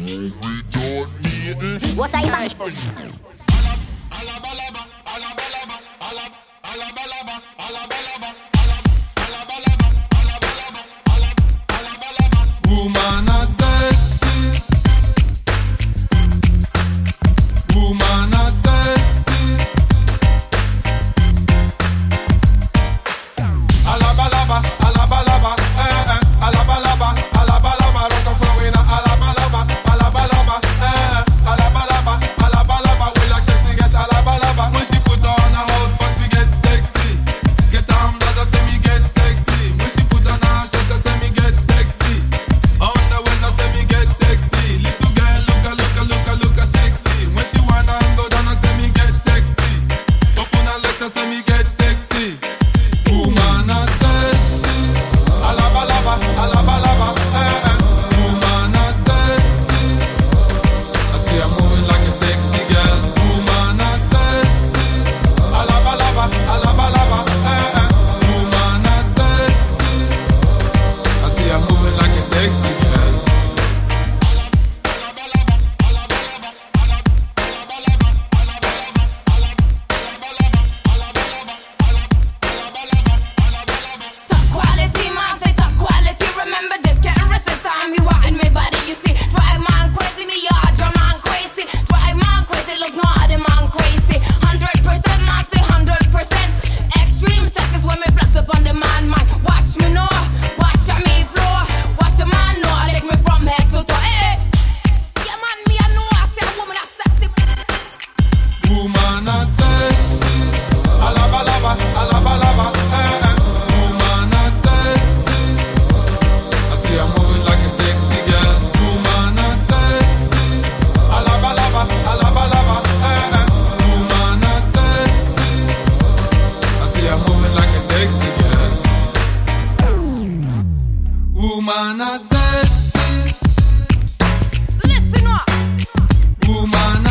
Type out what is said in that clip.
What's I man? Woman are sexy. Woman are sexy. Alabalaba, alabalaba, alabalaba, alabalaba, rock and flow in a alabalaba, alabalaba, alabalaba, alabalaba. We like sexy girls, alabalaba. When she put on a hot bust, me get sexy. Get down, brother, say me get sexy. When she put on a dress, say me get sexy. On the waist, say me get sexy. Little girl, look sexy. When she wanna go down, say me get sexy. Open her legs, say me get sexy. Woman are sexy. Alabalaba, alabalaba, Woman are sexy. I see her moving like a sexy girl. Woman are sexy. Alabalaba, alabalaba, Woman are sexy. I see her moving like a sexy girl. Top quality, man, say top quality. Remember this, can't resist time. You wanting me body, you see. Drive man crazy, me yard, drum man crazy. Drive man crazy, look naughty man crazy. 100%, man, say 100%. Extreme sex is when me flex up on the man. Watch me know, watch me flow. Watch the man know, I lick me from head to toe. Hey, yeah, man, me I know, I say a woman that's sexy. Woman are sexy. Alabalaba, alabalaba, Woman are sexy. I see her moving like a sexy girl. Woman are sexy. Alabalaba, alabalaba, Woman are sexy. I see her moving like a sexy girl. Woman are sexy. Listen up. Woman